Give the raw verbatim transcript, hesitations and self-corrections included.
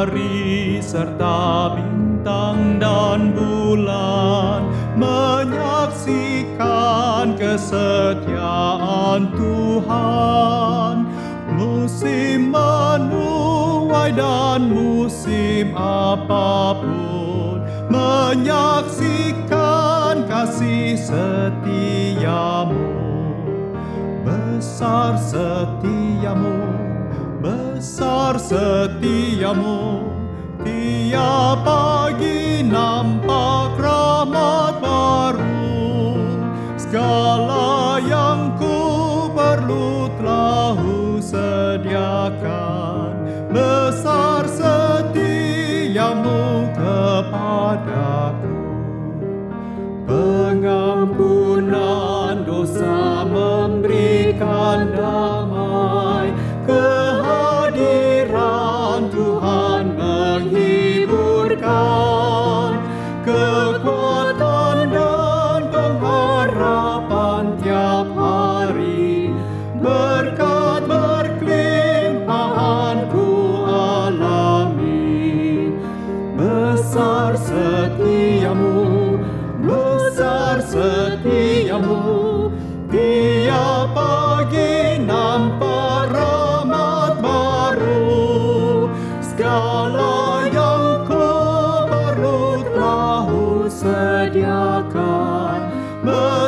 matahari serta bintang dan bulan menyaksikan kesetiaan Tuhan. Musim menuai dan musim apapun menyaksikan kasih setiamu. Besar setiamu, besar setiamu, tiap pagi nampak rahmat baru. Segala yang ku perlu telah Ku sediakan, besar setiamu kepadaku. Pengampunan dosa memberikan damai, kehadiran Tuhan menghiburkan, kekuatan dan pengharapan tiap hari, berkat berkelimpahan ku alami. Besar setiamu, besar setiamu, tiap pagi nampak rahmat baru. Segala yang ku perlu telah Ku sediakan.